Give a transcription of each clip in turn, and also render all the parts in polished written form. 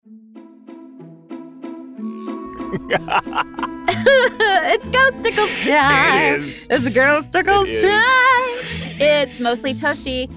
It's Ghosticles time. It is. It's Ghosticles time. It's mostly toasty,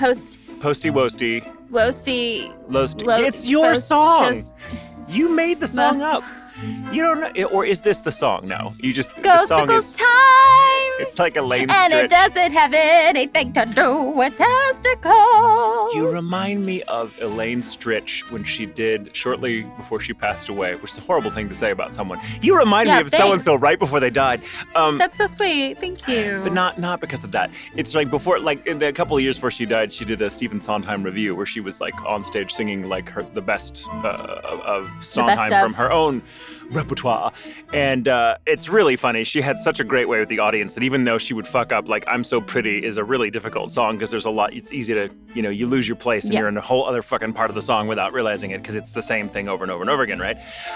Posty Woasty. woasty. It's your song. You made the song up. You don't know, or is this the song? No, you just the song is. Ghosticles time. It's like Elaine And Stritch. it doesn't have anything to do with testicles. You remind me of Elaine Stritch when she did shortly before she passed away, which is a horrible thing to say about someone. You remind me of so-and-so right before they died. That's so sweet. Thank you. But not because of that. It's like before, like in the couple of years before she died, she did a Stephen Sondheim review where she was like on stage singing like the best of Sondheim from her own repertoire. And it's really funny. She had such a great way with the audience that even though she would fuck up, like I'm So Pretty is a really difficult song because there's a lot, it's easy to, you lose your place and you're in a whole other fucking part of the song without realizing it because it's the same thing over and over and over again, right?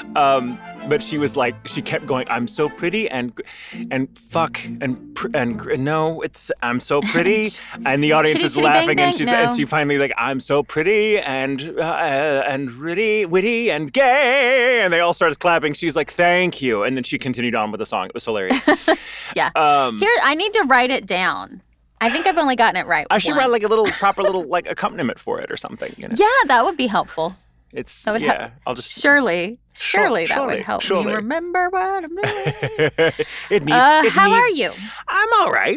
But she was like, she kept going, I'm so pretty and fuck and no, it's I'm so pretty. And the audience is laughing and she finally like, I'm so pretty and really witty and gay. And they all started clapping. She's like, thank you. And then she continued on with the song. It was hilarious. Yeah. Here, I need to write it down. I think I've only gotten it right I should write like a little proper little like accompaniment for it or something. Yeah, that would be helpful. It's that would I'll just surely that would help me remember what I'm doing. it needs. How are you? I'm all right.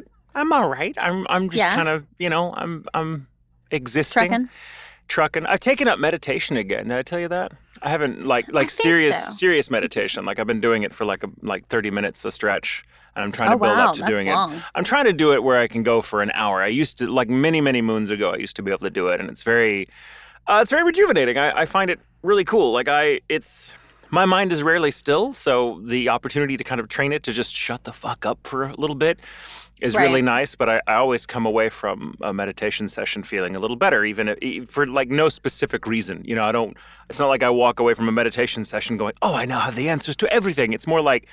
I'm just kind of I'm existing. Trucking. I've taken up meditation again. Did I tell you that? I haven't like serious meditation. Like I've been doing it for like 30 minutes a stretch. And I'm trying to build up to doing it. I'm trying to do it where I can go for an hour. I used to, like many moons ago, I used to be able to do it, and it's very rejuvenating. I find it really cool. Like my mind is rarely still, so the opportunity to kind of train it to just shut the fuck up for a little bit is really nice. But I always come away from a meditation session feeling a little better, even for like no specific reason. It's not like I walk away from a meditation session going, oh, I now have the answers to everything. It's more like,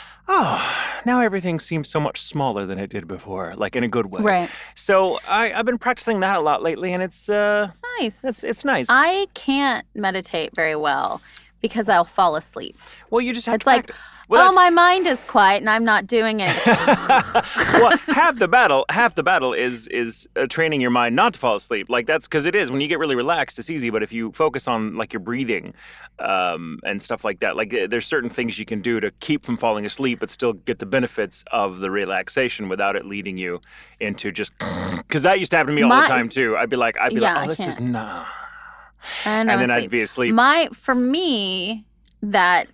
oh, now everything seems so much smaller than it did before, like in a good way. Right. So I've been practicing that a lot lately, and it's nice. It's nice. I can't meditate very well because I'll fall asleep. Well, you just have to practice. My mind is quiet and I'm not doing anything. Well, half the battle is training your mind not to fall asleep. Like that's because it is. When you get really relaxed, it's easy. But if you focus on like your breathing and stuff like that, like there's certain things you can do to keep from falling asleep, but still get the benefits of the relaxation without it leading you into just because that used to happen to me all the time too. I'd be like, oh, this is nah. And then I'd be asleep. For me, that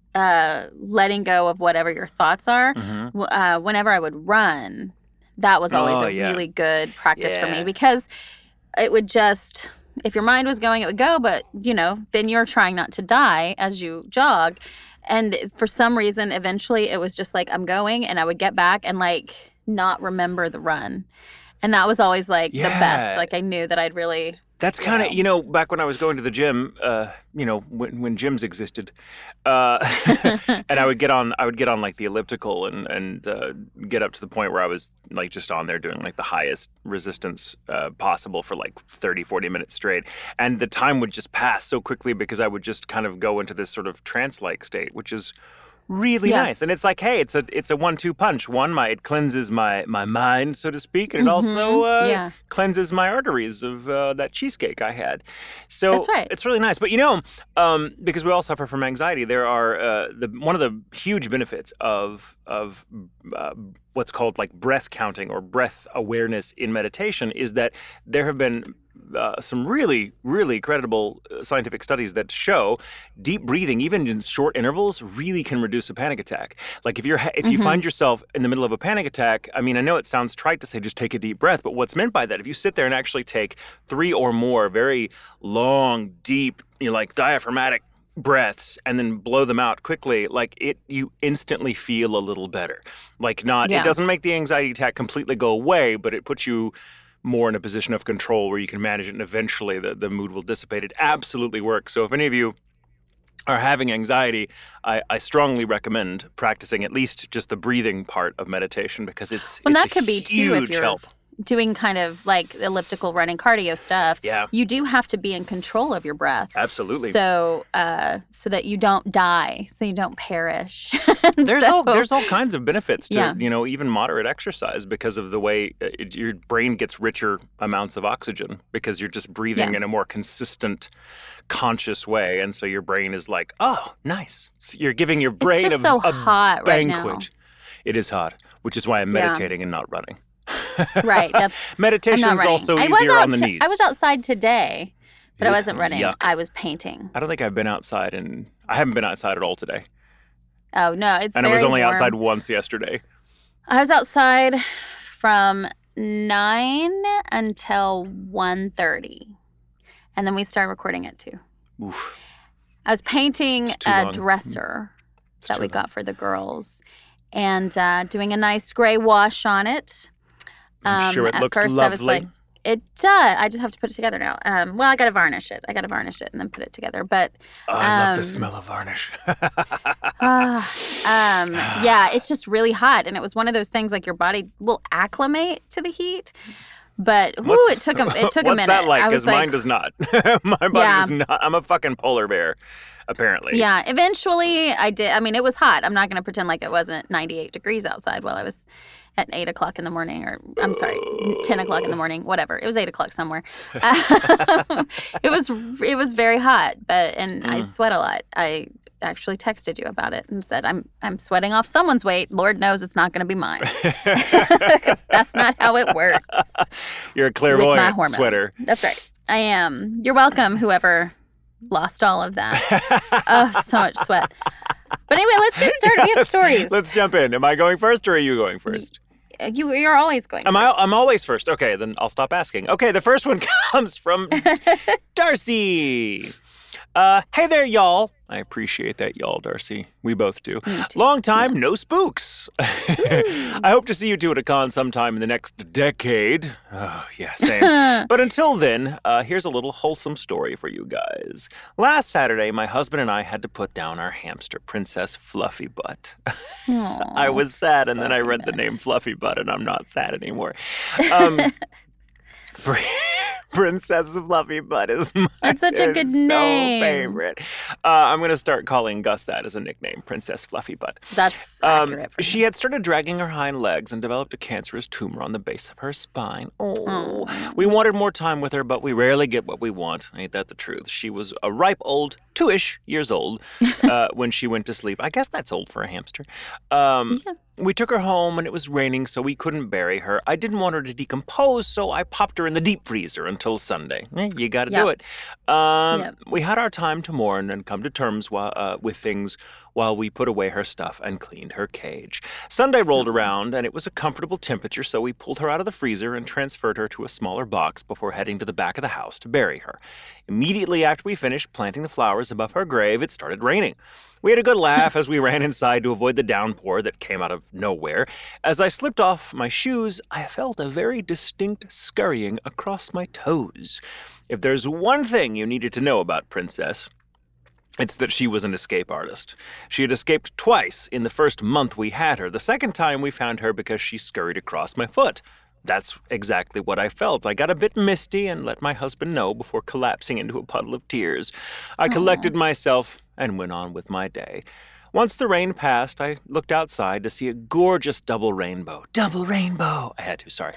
letting go of whatever your thoughts are, whenever I would run, that was always a really good practice for me because it would just, if your mind was going, it would go, but, then you're trying not to die as you jog. And for some reason, eventually it was just like, I'm going, and I would get back and like not remember the run. And that was always like the best. Like I knew that I'd really... That's kind of, back when I was going to the gym, when gyms existed, and I would get on like the elliptical and get up to the point where I was like just on there doing like the highest resistance possible for like 30, 40 minutes straight. And the time would just pass so quickly because I would just kind of go into this sort of trance-like state, which is really nice. And it's like, hey, it's a 1-2 punch. One, it cleanses my mind, so to speak, and it also cleanses my arteries of that cheesecake I had. So that's right. It's really nice. But because we all suffer from anxiety, there are one of the huge benefits of what's called like breath counting or breath awareness in meditation is that there have been some really, really credible scientific studies that show deep breathing, even in short intervals, really can reduce a panic attack. Like if you find yourself in the middle of a panic attack, I mean, I know it sounds trite to say just take a deep breath, but what's meant by that, if you sit there and actually take 3 or more very long, deep, like diaphragmatic breaths and then blow them out quickly, you instantly feel a little better. It doesn't make the anxiety attack completely go away, but it puts you more in a position of control where you can manage it and eventually the mood will dissipate. It absolutely works. So if any of you are having anxiety, I strongly recommend practicing at least just the breathing part of meditation because it's that a could be too huge help. doing kind of like elliptical running cardio stuff, you do have to be in control of your breath. Absolutely. So so that you don't die, so you don't perish. There's all kinds of benefits to, even moderate exercise because of the way your brain gets richer amounts of oxygen because you're just breathing in a more consistent, conscious way. And so your brain is like, oh, nice. So you're giving your brain it's just so hot banquet. Right now. It is hot, which is why I'm meditating and not running. Right. Meditation is also easier on the knees. I was outside today, but I wasn't running. Yuck. I was painting. I don't think I've been outside I haven't been outside at all today. Oh, no, it's And very I was only warm. outside once yesterday. I was outside from 9 until 1:30. And then we started recording at 2. Oof. I was painting a dresser that we got for the girls and doing a nice gray wash on it. I'm sure it looks lovely. I was like, it does. I just have to put it together now. Well, I got to varnish it. and then put it together. But I love the smell of varnish. Yeah, it's just really hot. And it was one of those things like your body will acclimate to the heat. But it took a minute. What's that like? Because mine does not. My body does not. I'm a fucking polar bear, apparently. Yeah, eventually I did. I mean, it was hot. I'm not going to pretend like it wasn't 98 degrees outside while I was at 8 o'clock in the morning, or I'm sorry, 10 o'clock in the morning, whatever. It was 8 o'clock somewhere. It was very hot, and I sweat a lot. I actually texted you about it and said, I'm sweating off someone's weight. Lord knows it's not going to be mine. Because that's not how it works. You're a clairvoyant sweater. That's right. I am. You're welcome, whoever lost all of that. Oh, so much sweat. But anyway, let's get started. We have stories. Let's jump in. Am I going first or are you going first? You're always going first. I'm always first. Okay, then I'll stop asking. Okay, the first one comes from Darcy. Hey there, y'all. I appreciate that, y'all, Darcy. We both do. Long time, no spooks. I hope to see you two at a con sometime in the next decade. Oh, yeah, same. But until then, here's a little wholesome story for you guys. Last Saturday, my husband and I had to put down our hamster, Princess Fluffy Butt. I was sad, and then I read the name Fluffy Butt, and I'm not sad anymore. Princess Fluffy Butt is That's such a good name. Favorite. I'm going to start calling Gus that as a nickname, Princess Fluffy Butt. That's accurate for She had started dragging her hind legs and developed a cancerous tumor on the base of her spine. Oh. We wanted more time with her, but we rarely get what we want. Ain't that the truth? She was a ripe old, 2-ish years old when she went to sleep. I guess that's old for a hamster. We took her home and it was raining, so we couldn't bury her. I didn't want her to decompose, so I popped her in the deep freezer until Sunday. You got to do it. We had our time to mourn and come to terms with things while we put away her stuff and cleaned her cage. Sunday rolled around and it was a comfortable temperature, so we pulled her out of the freezer and transferred her to a smaller box before heading to the back of the house to bury her. Immediately after we finished planting the flowers above her grave, it started raining. We had a good laugh as we ran inside to avoid the downpour that came out of nowhere. As I slipped off my shoes, I felt a very distinct scurrying across my toes. If there's one thing you needed to know about Princess, it's that she was an escape artist. She had escaped twice in the first month we had her. The second time we found her because she scurried across my foot. That's exactly what I felt. I got a bit misty and let my husband know before collapsing into a puddle of tears. I collected myself and went on with my day. Once the rain passed, I looked outside to see a gorgeous double rainbow. Double rainbow! I had to, sorry.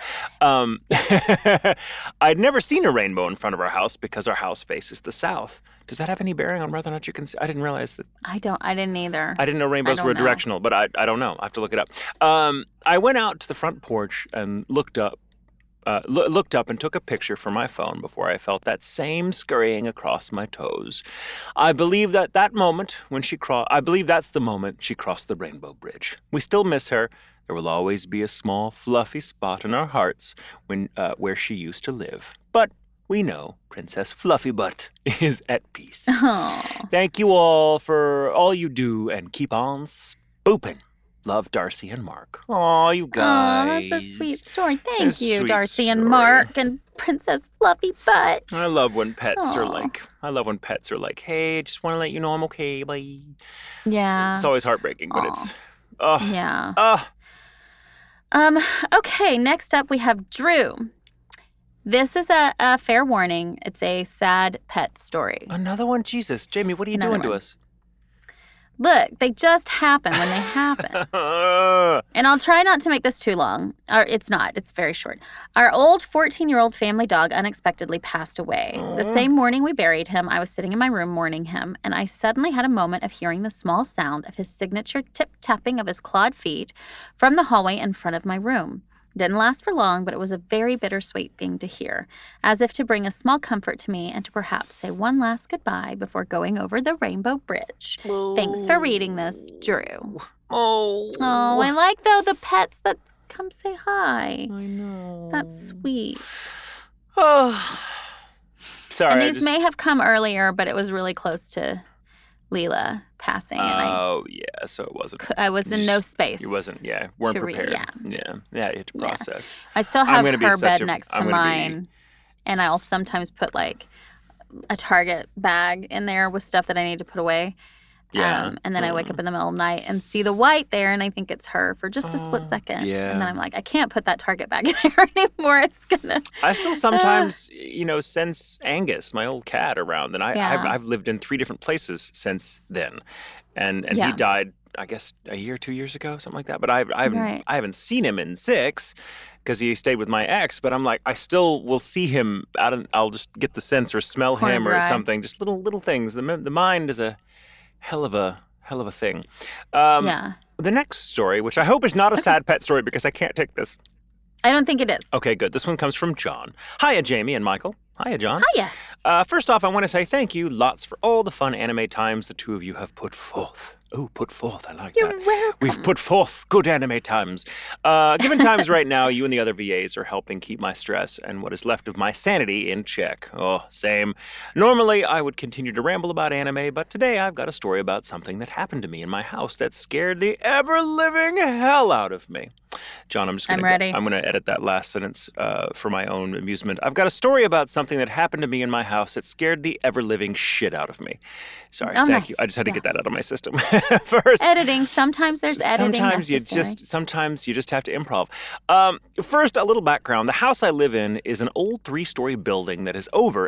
I'd never seen a rainbow in front of our house because our house faces the south. Does that have any bearing on whether or not you can see? I didn't realize that. I didn't either. I didn't know rainbows were directional, but I don't know. I have to look it up. I went out to the front porch and looked up and took a picture for my phone before I felt that same scurrying across my toes. I believe that's the moment she crossed the rainbow bridge. We still miss her. There will always be a small, fluffy spot in our hearts where she used to live. But we know Princess Fluffy Butt is at peace. Aww. Thank you all for all you do and keep on spooping. Love, Darcy and Mark. Aw, you guys. Oh, that's a sweet story. Thank you, Darcy and Mark and Princess Fluffy Butt. I love when pets are like, hey, just want to let you know I'm okay, bye. Yeah. It's always heartbreaking, but it's, yeah. Okay, next up we have Drew. This is a fair warning. It's a sad pet story. Another one? Jesus. Jamie, what are you doing to us? Look, they just happen when they happen. And I'll try not to make this too long. Or it's not. It's very short. Our old 14-year-old family dog unexpectedly passed away. The same morning we buried him, I was sitting in my room mourning him, and I suddenly had a moment of hearing the small sound of his signature tip-tapping of his clawed feet from the hallway in front of my room. Didn't last for long, but it was a very bittersweet thing to hear, as if to bring a small comfort to me and to perhaps say one last goodbye before going over the Rainbow Bridge. Oh. Thanks for reading this, Drew. Oh, I like, though, the pets that come say hi. I know. That's sweet. Oh, sorry. And these may have come earlier, but it was really close to Leela passing. And yeah, so it wasn't. I was in no space. You weren't prepared. Yeah, you had to process. I still have her bed next to mine, and I'll sometimes put like a Target bag in there with stuff that I need to put away. Yeah. And then I wake up in the middle of the night and see the white there, and I think it's her for just a split second. Yeah. And then I'm like, I can't put that Target bag in there anymore. It's gonna. I still sometimes, sense Angus, my old cat, around, and I've lived in 3 different places since then, and he died, I guess, a year, 2 years ago, something like that. But I haven't seen him in 6. Because he stayed with my ex, but I'm like, I still will see him out, and I'll just get the sense or smell him or something. Just little things. The mind is a hell of a thing. The next story, which I hope is not a sad pet story because I can't take this. I don't think it is. Okay, good. This one comes from John. Hiya, Jamie and Michael. Hiya, John. Hiya. First off, I want to say thank you lots for all the fun anime times the two of you have put forth. Oh, put forth. I like that. You're welcome. We've put forth good anime times. Given times right now, you and the other VAs are helping keep my stress and what is left of my sanity in check. Oh, same. Normally, I would continue to ramble about anime, but today I've got a story about something that happened to me in my house that scared the ever-living hell out of me. John, I'm going to edit that last sentence for my own amusement. I've got a story about something that happened to me in my house that scared the ever-living shit out of me. Sorry, thank you. I just had to get that out of my system. First, editing. Sometimes there's editing. Sometimes you just have to improv. First, a little background. The house I live in is an old 3-story building that is over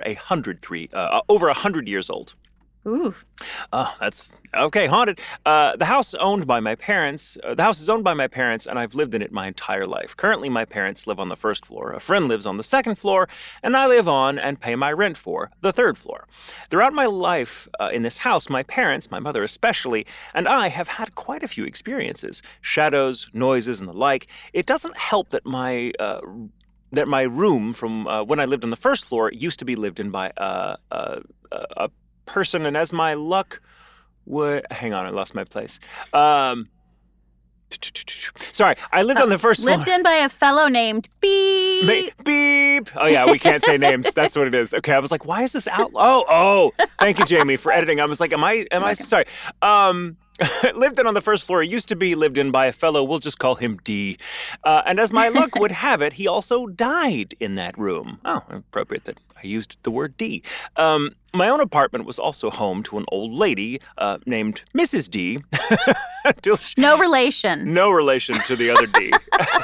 100 years old. Ooh. Oh, that's okay. Haunted. The house is owned by my parents, and I've lived in it my entire life. Currently, my parents live on the 1st floor. A friend lives on the 2nd floor, and I live on and pay my rent for the 3rd floor. Throughout my life in this house, my parents, my mother especially, and I have had quite a few experiences: shadows, noises, and the like. It doesn't help that my room from when I lived on the 1st floor used to be lived in by a person, and as my luck would... Hang on, I lost my place. Sorry, I lived on the 1st floor. Lived in by a fellow named Beep. Beep. Oh, yeah, we can't say names. That's what it is. Okay, I was like, why is this out? Oh, thank you, Jamie, for editing. I was like, am I okay. Sorry. Lived in on the 1st floor. It used to be lived in by a fellow, we'll just call him D. And as my luck would have it, he also died in that room. Oh, appropriate that I used the word D. My own apartment was also home to an old lady named Mrs. D. No relation. No relation to the other D.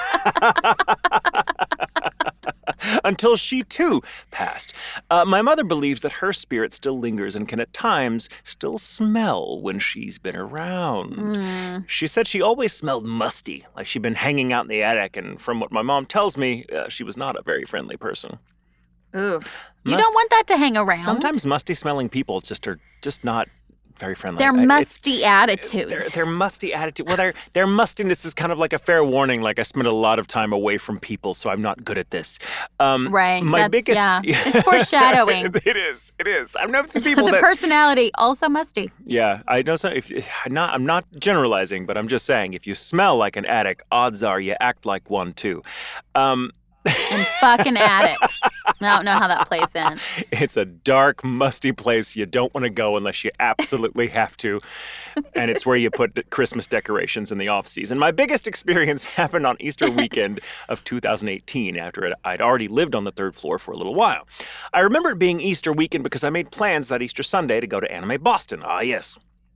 Until she, too, passed. My mother believes that her spirit still lingers and can at times still smell when she's been around. She said she always smelled musty, like she'd been hanging out in the attic, and from what my mom tells me, she was not a very friendly person. Ooh. You don't want that to hang around. Sometimes musty-smelling people are just not very friendly. Their musty attitudes. Their musty attitude. Well, their mustiness is kind of like a fair warning. Like, I spend a lot of time away from people, so I'm not good at this. Right. My biggest. Yeah. It's foreshadowing. It is. I've known some people the personality also musty. Yeah, I know some. I'm not generalizing, but I'm just saying, if you smell like an addict, odds are you act like one too. And fucking attic. I don't know how that plays in. It's a dark, musty place you don't want to go unless you absolutely have to. And it's where you put Christmas decorations in the off-season. My biggest experience happened on Easter weekend of 2018 after I'd already lived on the 3rd floor for a little while. I remember it being Easter weekend because I made plans that Easter Sunday to go to Anime Boston. Ah, yes.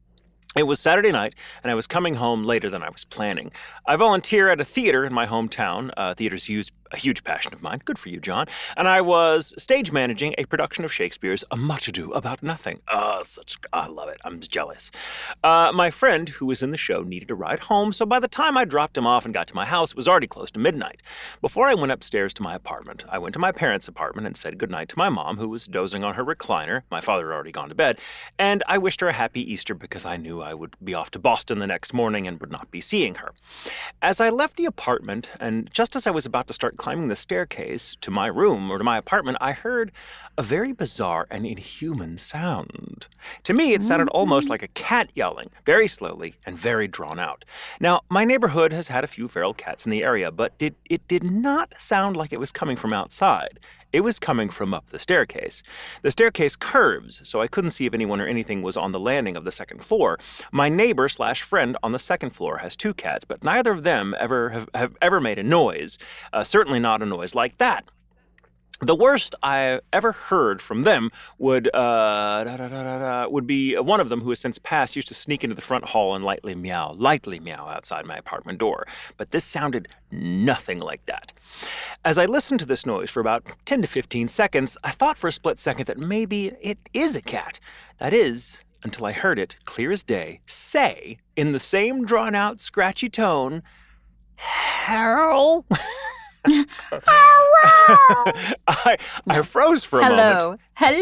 It was Saturday night, and I was coming home later than I was planning. I volunteer at a theater in my hometown. Theater's a huge passion of mine. Good for you, John. And I was stage managing a production of Shakespeare's A Much Ado About Nothing. I love it. I'm jealous. My friend, who was in the show, needed a ride home, so by the time I dropped him off and got to my house, it was already close to midnight. Before I went upstairs to my apartment, I went to my parents' apartment and said goodnight to my mom, who was dozing on her recliner. My father had already gone to bed, and I wished her a happy Easter because I knew I would be off to Boston the next morning and would not be seeing her. As I left the apartment, and just as I was about to start climbing the staircase to my room or to my apartment, I heard a very bizarre and inhuman sound. To me, it sounded almost like a cat yelling, very slowly and very drawn out. Now, my neighborhood has had a few feral cats in the area, but it did not sound like it was coming from outside. It was coming from up the staircase. The staircase curves, so I couldn't see if anyone or anything was on the landing of the second floor. My neighbor/friend on the second floor has 2 cats, but neither of them have ever made a noise. Certainly not a noise like that. The worst I ever heard from them would be one of them who has since passed used to sneak into the front hall and lightly meow outside my apartment door. But this sounded nothing like that. As I listened to this noise for about 10 to 15 seconds, I thought for a split second that maybe it is a cat. That is, until I heard it, clear as day, say, in the same drawn-out, scratchy tone, "Harold." I froze for a moment.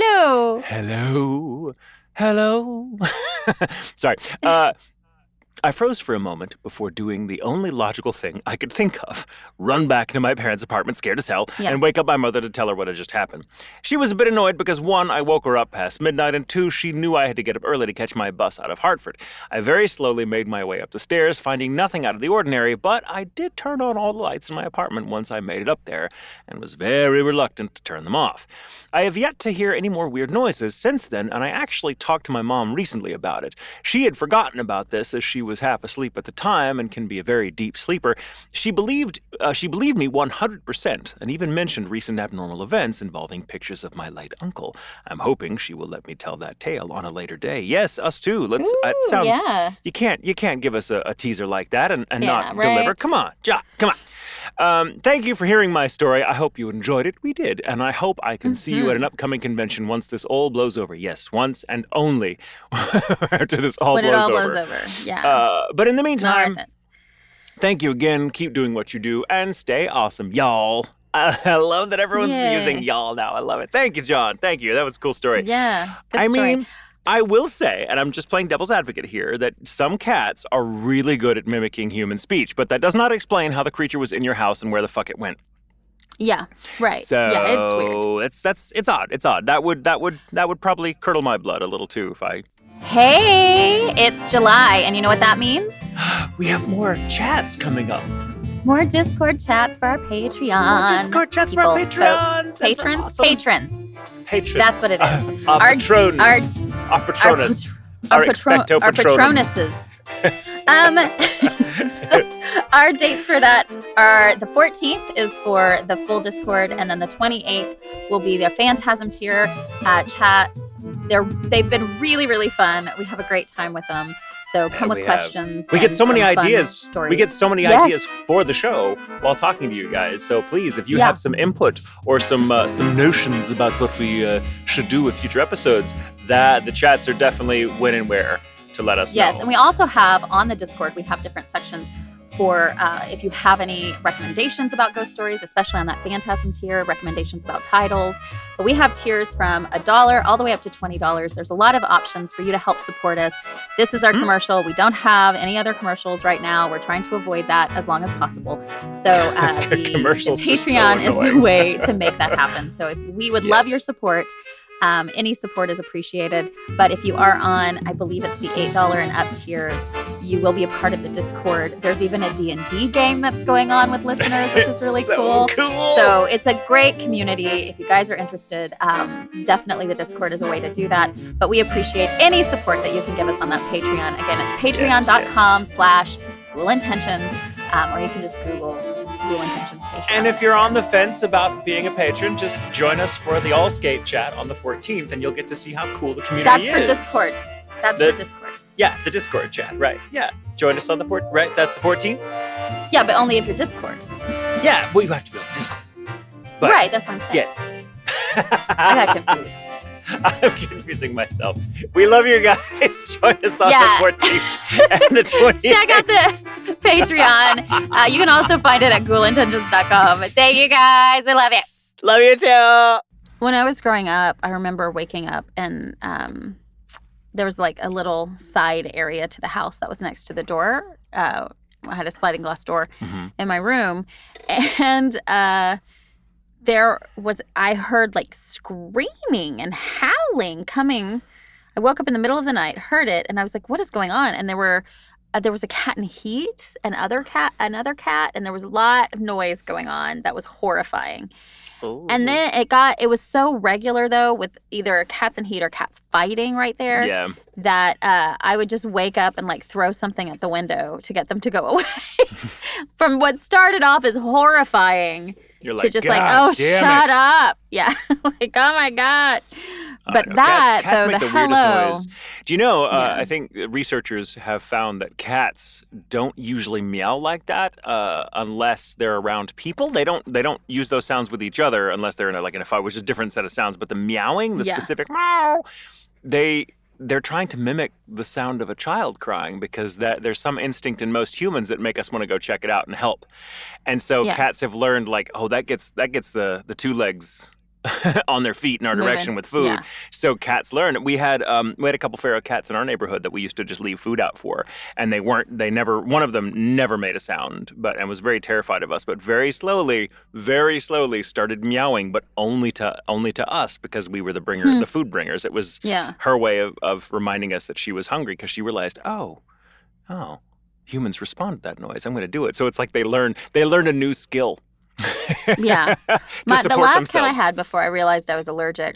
Hello. Sorry. I froze for a moment before doing the only logical thing I could think of. Run back to my parents' apartment, scared as hell, and wake up my mother to tell her what had just happened. She was a bit annoyed because 1, I woke her up past midnight, and 2, she knew I had to get up early to catch my bus out of Hartford. I very slowly made my way up the stairs, finding nothing out of the ordinary, but I did turn on all the lights in my apartment once I made it up there, and was very reluctant to turn them off. I have yet to hear any more weird noises since then, and I actually talked to my mom recently about it. She had forgotten about this as she was half asleep at the time and can be a very deep sleeper. She believed me 100% and even mentioned recent abnormal events involving pictures of my late uncle. I'm hoping she will let me tell that tale on a later day. Yes, us too. Let's. It sounds. Yeah. You can't give us a teaser like that and not deliver. Come on, come on. Thank you for hearing my story. I hope you enjoyed it. We did. And I hope I can see you at an upcoming convention once this all blows over. Yes, once and only after this all blows over. When it all blows over, yeah. But in the meantime, thank you again. Keep doing what you do and stay awesome, y'all. I love that everyone's using y'all now. I love it. Thank you, John. Thank you. That was a cool story. Yeah, good story. I will say, and I'm just playing devil's advocate here, that some cats are really good at mimicking human speech, but that does not explain how the creature was in your house and where the fuck it went. Yeah, right. So it's weird. It's odd. It's odd. That would probably curdle my blood a little too if I. Hey, it's July, and you know what that means? We have more chats coming up. More Discord chats for our Patreon. More Discord chats for our Patrons. Patrons. Patrons. That's what it is. Our Patronus. Our Patronuses. So our dates for that are the 14th is for the full Discord, and then the 28th will be the Phantasm tier chats. They've been really, really fun. We have a great time with them. So come with questions. We get so many ideas. We get so many ideas for the show while talking to you guys. So please, if you have some input or some notions about what we should do with future episodes, that the chats are definitely when and where to let us know. Yes, and we also have on the Discord, we have different sections for if you have any recommendations about ghost stories, especially on that Phantasm tier, recommendations about titles. But we have tiers from $1 all the way up to $20. There's a lot of options for you to help support us. This is our commercial. We don't have any other commercials right now. We're trying to avoid that as long as possible. So the Patreon is the way to make that happen. So we would love your support. Any support is appreciated. But if you are on, I believe it's the $8 and up tiers, you will be a part of the Discord. There's even a D&D game that's going on with listeners, which is really cool. So it's a great community. If you guys are interested, definitely the Discord is a way to do that. But we appreciate any support that you can give us on that Patreon. Again, it's patreon.com/GhoulIntentions, or you can just Google Ghoul Intentions Patreon. And if you're on the fence about being a patron, just join us for the All Skate chat on the 14th, and you'll get to see how cool the community is. That's for Discord. Yeah, the Discord chat, right. Yeah. Join us on the 14th, right? That's the 14th? Yeah, but only if you're Discord. Yeah, well, you have to be on Discord. But, right, that's what I'm saying. Yes. I got confused. I'm confusing myself. We love you guys. Join us on the 14th and the 20th. Check out the Patreon. You can also find it at ghoulintentions.com. Thank you guys. I love it. Love you too. When I was growing up, I remember waking up and there was like a little side area to the house that was next to the door. I had a sliding glass door in my room. And I heard like screaming and howling coming. I woke up in the middle of the night, heard it, and I was like, what is going on? And there was a cat in heat, another cat, and there was a lot of noise going on that was horrifying. Ooh. And then it was so regular though, with either cats in heat or cats fighting right there, that I would just wake up and like throw something at the window to get them to go away. From what started off as horrifying to just like, oh, shut up. Yeah. Like, oh my God. But cats make the weirdest noise. Do you know, I think researchers have found that cats don't usually meow like that unless they're around people. They don't use those sounds with each other unless they're in a fight, which is a different set of sounds. But the meowing, the specific meow, they're trying to mimic the sound of a child crying because there's some instinct in most humans that make us want to go check it out and help. And so cats have learned like, oh, that gets the two legs on their feet in our direction with food. Yeah. So cats learn. We had a couple feral cats in our neighborhood that we used to just leave food out for, and one of them never made a sound, and was very terrified of us, but very slowly started meowing, but only to us because we were the food bringers. It was her way of reminding us that she was hungry because she realized, oh, humans respond to that noise. I'm going to do it. So it's like they learned a new skill. Yeah. The last cat I had before I realized I was allergic,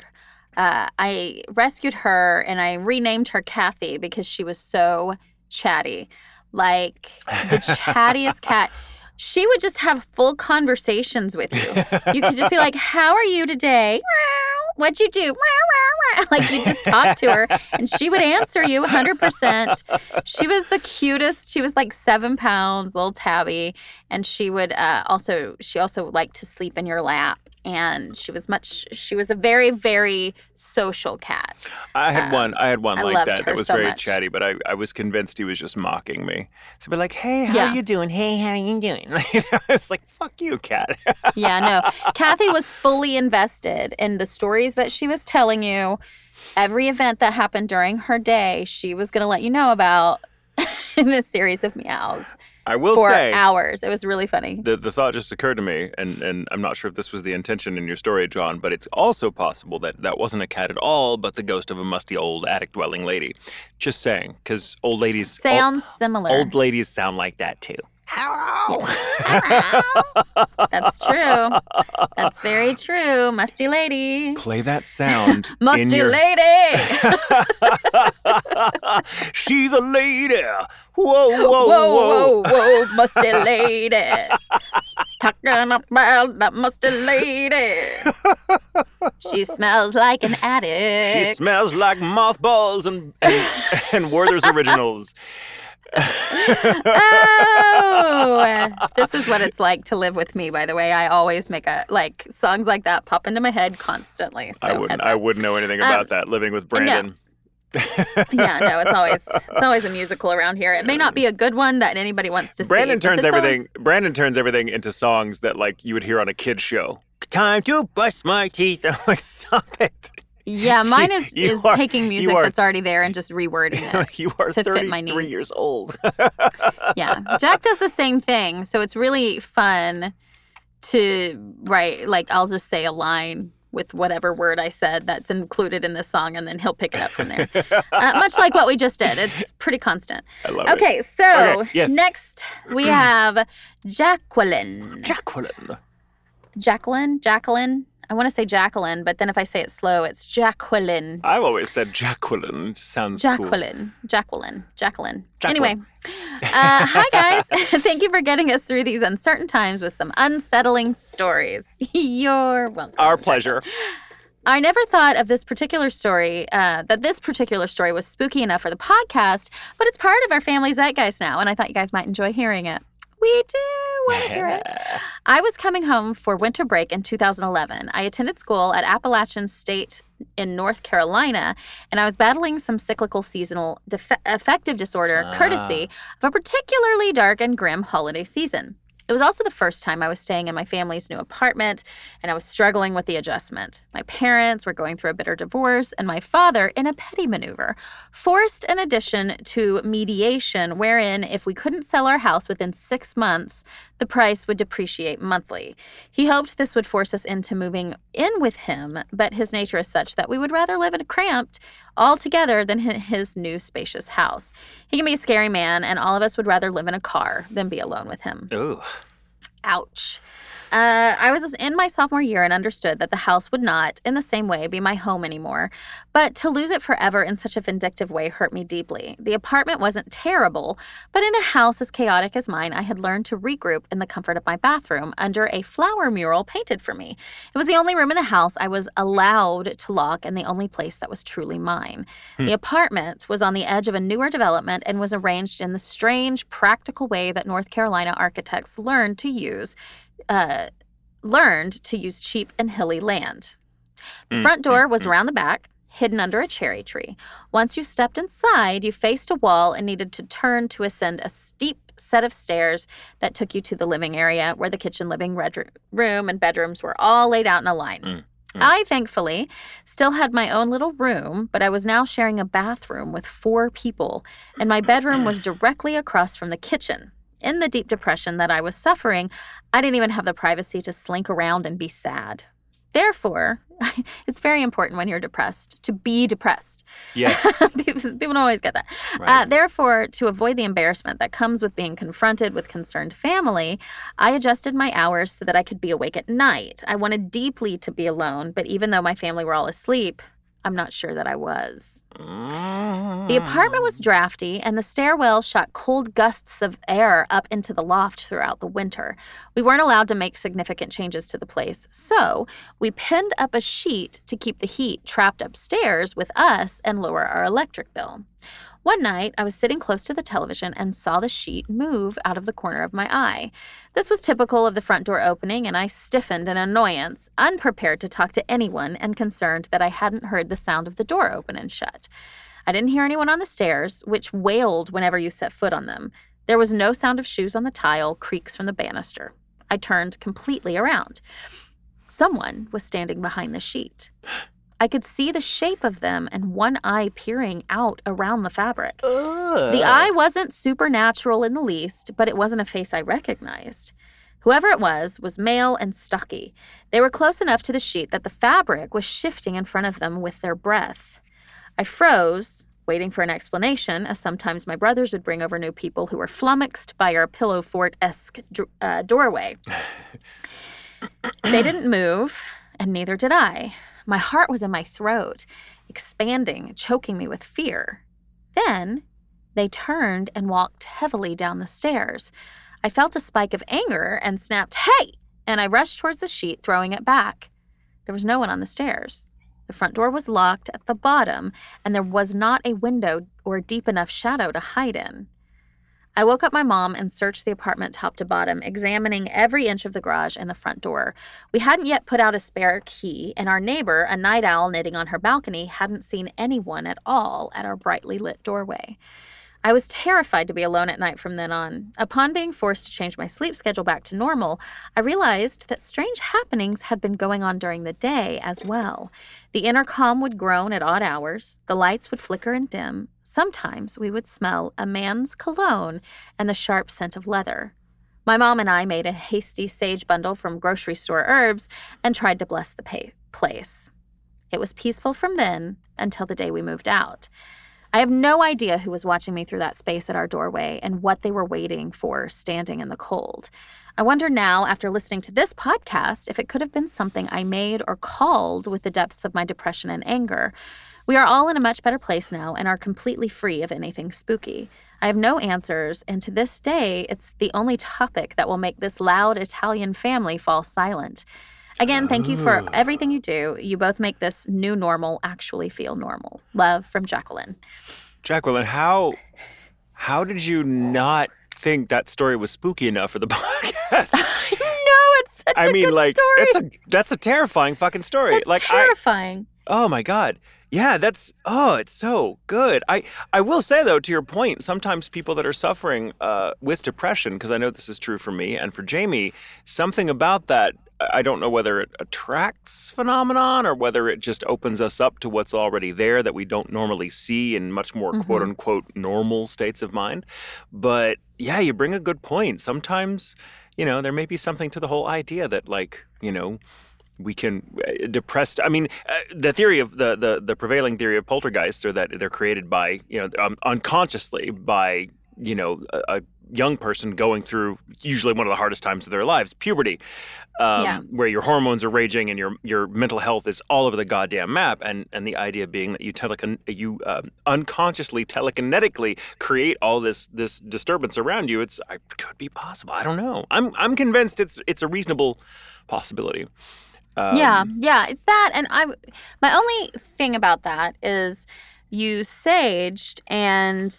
I rescued her and I renamed her Kathy because she was so chatty. Like the chattiest cat. She would just have full conversations with you. You could just be like, how are you today? What'd you do? Like you just talk to her and she would answer you 100%. She was the cutest. She was like 7 pounds, little tabby. And she would also liked to sleep in your lap. And she was a very, very social cat. I had one like that. That was so very chatty, but I was convinced he was just mocking me. So be like, hey, how are you doing? Hey, how are you doing? It's like, fuck you, cat. Yeah, no. Kathy was fully invested in the stories that she was telling you. Every event that happened during her day, she was going to let you know about in this series of meows. I will say, for hours. It was really funny. The thought just occurred to me, and I'm not sure if this was the intention in your story, John, but it's also possible that wasn't a cat at all, but the ghost of a musty old attic-dwelling lady. Just saying, because old ladies... Sounds similar. Old ladies sound like that, too. Hello. That's true. That's very true. Musty lady. Play that sound. Musty lady. She's a lady. Whoa, whoa, whoa, whoa, whoa, musty lady. Talking about that musty lady. She smells like an attic. She smells like mothballs and Werther's Originals. Oh, this is what it's like to live with me, by the way. I always make songs like that pop into my head constantly. So I wouldn't know anything about that living with Brandon. No. It's always a musical around here. It may not be a good one that anybody wants to see. Brandon turns everything into songs that like you would hear on a kid's show. Time to brush my teeth. I'm like, stop it. Yeah, mine is taking music that's already there and just rewording it you are to fit my needs. 33 years old. Yeah, Jack does the same thing, so it's really fun to write. Like, I'll just say a line with whatever word I said that's included in this song, and then he'll pick it up from there. Much like what we just did. It's pretty constant. I love it. Okay, so next we have Jacqueline. Jacqueline. I want to say Jacqueline, but then if I say it slow, it's Jacqueline. I've always said Jacqueline. It sounds cool. Jacqueline. Anyway, hi guys. Thank you for getting us through these uncertain times with some unsettling stories. You're welcome. Our pleasure. I never thought of this particular story, that this particular story was spooky enough for the podcast, but it's part of our family zeitgeist now, and I thought you guys might enjoy hearing it. We do want to hear it. I was coming home for winter break in 2011. I attended school at Appalachian State in North Carolina, and I was battling some cyclical seasonal affective disorder courtesy of a particularly dark and grim holiday season. It was also the first time I was staying in my family's new apartment, and I was struggling with the adjustment. My parents were going through a bitter divorce, and my father, in a petty maneuver, forced an addition to mediation wherein if we couldn't sell our house within 6 months, the price would depreciate monthly. He hoped this would force us into moving in with him, but his nature is such that we would rather live in a cramped altogether than in his new spacious house. He can be a scary man, and all of us would rather live in a car than be alone with him. Ooh. Ouch. I was in my sophomore year and understood that the house would not, in the same way, be my home anymore. But to lose it forever in such a vindictive way hurt me deeply. The apartment wasn't terrible, but in a house as chaotic as mine, I had learned to regroup in the comfort of my bathroom under a flower mural painted for me. It was the only room in the house I was allowed to lock and the only place that was truly mine. The apartment was on the edge of a newer development and was arranged in the strange, practical way that North Carolina architects learned to use cheap and hilly land. The front door was around the back, hidden under a cherry tree. Once you stepped inside, you faced a wall and needed to turn to ascend a steep set of stairs that took you to the living area where the kitchen, living room, and bedrooms were all laid out in a line. I, thankfully, still had my own little room, but I was now sharing a bathroom with 4 people, and my bedroom was directly across from the kitchen. In the deep depression that I was suffering, I didn't even have the privacy to slink around and be sad. Therefore, it's very important when you're depressed to be depressed. Yes. People don't always get that. Right. Therefore, to avoid the embarrassment that comes with being confronted with concerned family, I adjusted my hours so that I could be awake at night. I wanted deeply to be alone, but even though my family were all asleep, I'm not sure that I was. The apartment was drafty, and the stairwell shot cold gusts of air up into the loft throughout the winter. We weren't allowed to make significant changes to the place, so we pinned up a sheet to keep the heat trapped upstairs with us and lower our electric bill. One night, I was sitting close to the television and saw the sheet move out of the corner of my eye. This was typical of the front door opening, and I stiffened in annoyance, unprepared to talk to anyone and concerned that I hadn't heard the sound of the door open and shut. I didn't hear anyone on the stairs, which wailed whenever you set foot on them. There was no sound of shoes on the tile, creaks from the banister. I turned completely around. Someone was standing behind the sheet. I could see the shape of them and one eye peering out around the fabric. The eye wasn't supernatural in the least, but it wasn't a face I recognized. Whoever it was male and stocky. They were close enough to the sheet that the fabric was shifting in front of them with their breath. I froze, waiting for an explanation, as sometimes my brothers would bring over new people who were flummoxed by our pillow fort-esque doorway. They didn't move, and neither did I. My heart was in my throat, expanding, choking me with fear. Then they turned and walked heavily down the stairs. I felt a spike of anger and snapped, "Hey!" and I rushed towards the sheet, throwing it back. There was no one on the stairs. The front door was locked at the bottom, and there was not a window or a deep enough shadow to hide in. I woke up my mom and searched the apartment top to bottom, examining every inch of the garage and the front door. We hadn't yet put out a spare key, and our neighbor, a night owl knitting on her balcony, hadn't seen anyone at all at our brightly lit doorway. I was terrified to be alone at night from then on. Upon being forced to change my sleep schedule back to normal, I realized that strange happenings had been going on during the day as well. The intercom would groan at odd hours, the lights would flicker and dim. Sometimes we would smell a man's cologne and the sharp scent of leather. My mom and I made a hasty sage bundle from grocery store herbs and tried to bless the place. It was peaceful from then until the day we moved out. I have no idea who was watching me through that space at our doorway and what they were waiting for standing in the cold. I wonder now, after listening to this podcast, if it could have been something I made or called with the depths of my depression and anger. We are all in a much better place now and are completely free of anything spooky. I have no answers, and to this day, it's the only topic that will make this loud Italian family fall silent. Again, thank you for everything you do. You both make this new normal actually feel normal. Love from Jacqueline. Jacqueline, how did you not think that story was spooky enough for the podcast? I know, it's such a good story. That's a terrifying fucking story. That's terrifying. Oh my God. Yeah, it's so good. I will say, though, to your point, sometimes people that are suffering with depression, because I know this is true for me and for Jamie, something about that, I don't know whether it attracts phenomenon or whether it just opens us up to what's already there that we don't normally see in much more quote unquote normal states of mind. But yeah, you bring a good point. Sometimes, there may be something to the whole idea that we can depressed. I mean, the theory of the prevailing theory of poltergeists are that they're created by, unconsciously by, a young person going through usually one of the hardest times of their lives, puberty, where your hormones are raging and your mental health is all over the goddamn map. And the idea being that you unconsciously, telekinetically create all this disturbance around you. It could be possible. I don't know. I'm convinced it's a reasonable possibility. Yeah, it's that. And my only thing about that is you saged and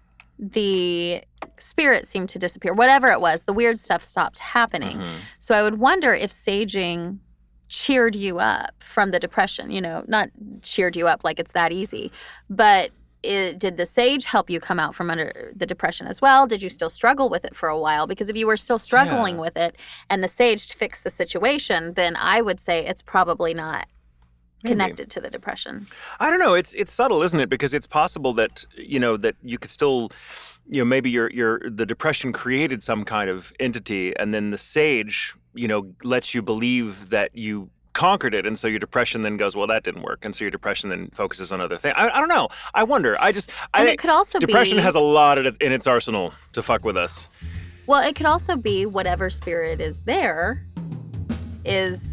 the spirit seemed to disappear. Whatever it was, the weird stuff stopped happening. So I would wonder if saging cheered you up from the depression, not cheered you up like it's that easy, but did the sage help you come out from under the depression as well? Did you still struggle with it for a while? Because if you were still struggling with it and the sage fixed the situation, then I would say it's probably not connected to the depression. I don't know. It's subtle, isn't it? Because it's possible that, that you could still, maybe the depression created some kind of entity and then the sage, lets you believe that you conquered it, and so your depression then goes, well, that didn't work, and so your depression then focuses on other things. I don't know. I wonder. And it could also depression has a lot in its arsenal to fuck with us. Well, it could also be whatever spirit is there is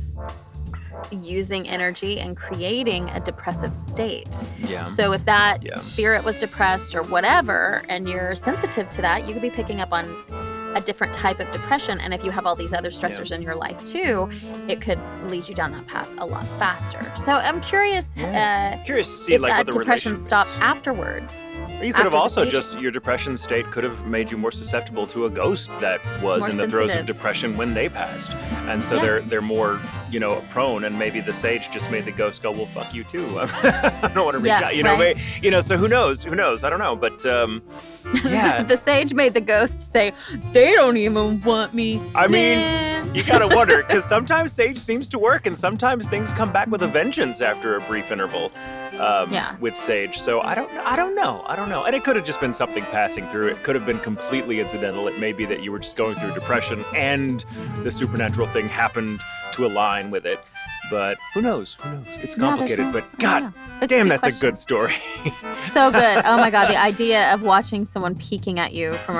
using energy and creating a depressive state. Yeah. So if that spirit was depressed or whatever, and you're sensitive to that, you could be picking up on a different type of depression. And if you have all these other stressors in your life too, it could lead you down that path a lot faster. So I'm curious, curious to see if what the depression stopped afterwards. Or you could have also your depression state could have made you more susceptible to a ghost that was in the throes of depression when they passed. And so they're more, prone, and maybe the sage just made the ghost go, well, fuck you too. I don't want to reach out, right? So who knows? I don't know. But the sage made the ghost say, they don't even want me. I mean, you gotta wonder, because sometimes sage seems to work, and sometimes things come back with a vengeance after a brief interval with sage. So I don't know. And it could have just been something passing through. It could have been completely incidental. It may be that you were just going through depression and the supernatural thing happened to align with it. But who knows? It's complicated, but God damn, that's a good story. So good. Oh my God, the idea of watching someone peeking at you from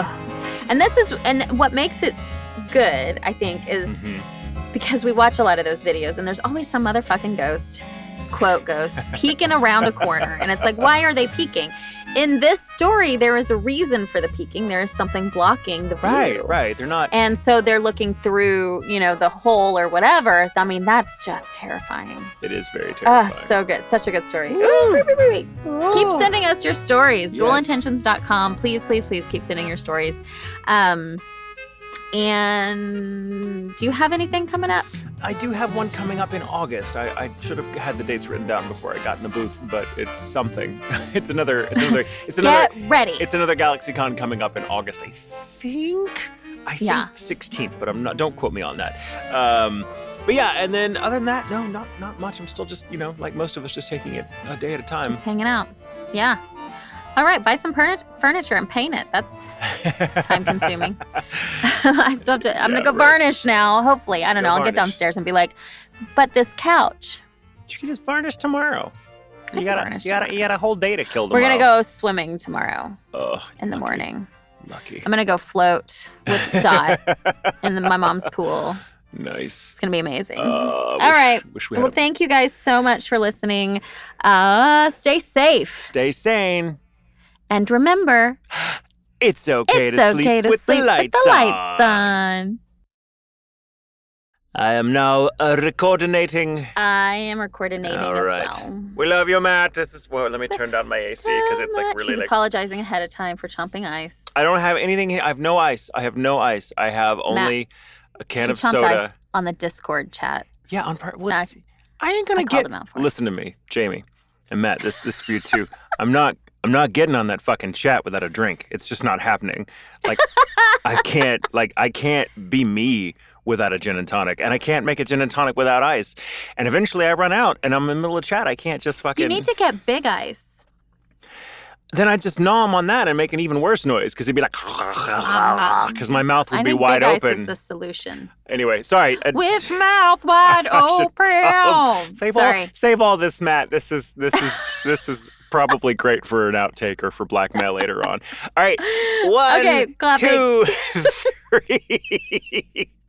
and what makes it good, I think, is because we watch a lot of those videos and there's always some motherfucking ghost, quote ghost, peeking around a corner. And it's like, why are they peeking? In this story, there is a reason for the peeking. There is something blocking the view. Right. They're not. And so they're looking through, the hole or whatever. I mean, that's just terrifying. It is very terrifying. So good. Such a good story. Ooh. Keep sending us your stories. Yes. GhoulIntentions.com. Please, please, please keep sending your stories. And do you have anything coming up? I do have one coming up in August. I should have had the dates written down before I got in the booth, but it's something. It's another. Get ready. It's another GalaxyCon coming up in August. I think 16th, but I'm not. Don't quote me on that. But yeah, and then other than that, no, not much. I'm still just like most of us, just taking it a day at a time. Just hanging out. Yeah. All right, buy some furniture and paint it. That's time consuming. I still have to. I'm gonna go varnish now. Hopefully, I don't know. I'll get downstairs and be like, but this couch. You can just varnish tomorrow. You got a whole day to kill tomorrow. We're gonna go swimming tomorrow. In the morning. Lucky. I'm gonna go float with Dot in my mom's pool. Nice. It's going to be amazing. All right. Well, thank you guys so much for listening. Stay safe. Stay sane. And remember, it's okay to sleep with the lights on. I am now coordinating. I am coordinating as well. We love you, Matt. This is let me turn down my AC because it's like really. He's apologizing ahead of time for chomping ice. I don't have anything. I have no ice. I have only a can of soda. Ice on the Discord chat. Yeah, on part. I ain't gonna get. Listen to me, Jamie, and Matt. This for you too. I'm not getting on that fucking chat without a drink. It's just not happening. Like I can't be me without a gin and tonic, and I can't make a gin and tonic without ice. And eventually I run out, and I'm in the middle of chat. I can't just fucking. You need to get big ice. Then I just gnaw him on that and make an even worse noise because he'd be like, because my mouth would be wide open. Big ice is the solution. Anyway, sorry. With mouth wide open. Save all this, Matt. This is probably great for an outtake or for blackmail later on. All right, 1, 2, 3.